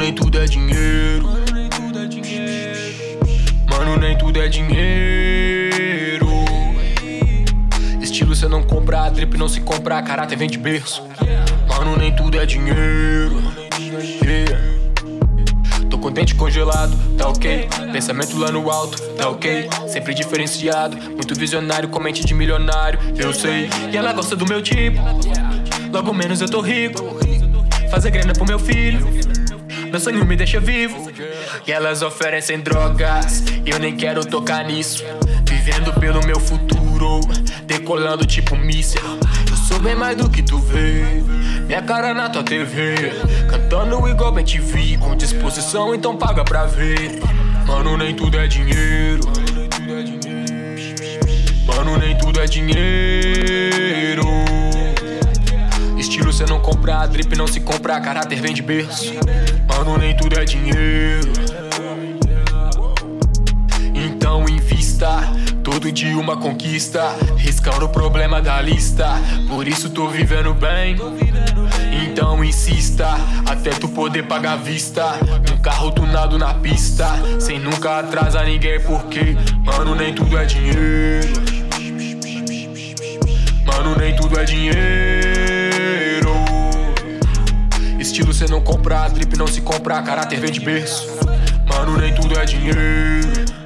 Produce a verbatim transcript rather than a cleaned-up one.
nem tudo é dinheiro. Mano, nem tudo é dinheiro. Estilo cê não compra, drip não se compra, caráter vem de berço. Mano, nem tudo é dinheiro. Yeah. Tô contente congelado, tá ok. Pensamento lá no alto, tá ok. Sempre diferenciado, muito visionário, com mente de milionário, eu sei. E ela gosta do meu tipo, logo menos eu tô rico. Fazer grana pro meu filho, meu sonho me deixa vivo. E elas oferecem drogas, eu nem quero tocar nisso. Vivendo pelo meu futuro, decolando tipo míssil. Eu sou bem mais do que tu vê, minha cara na tua T V, cantando igual bem T V, com disposição então paga pra ver. Mano, nem tudo é dinheiro. Mano, nem tudo é dinheiro. Estilo cê não compra, drip não se compra, caráter vem de berço. Mano, nem tudo é dinheiro. Então invista, todo dia uma conquista, riscando o problema da lista. Por isso tô vivendo bem, então insista, até tu poder pagar vista. Um carro tunado na pista, sem nunca atrasar ninguém, porque mano, nem tudo é dinheiro. Mano, nem tudo é dinheiro. Estilo cê não compra, drip não se compra, caráter vem de berço. Mano, nem tudo é dinheiro.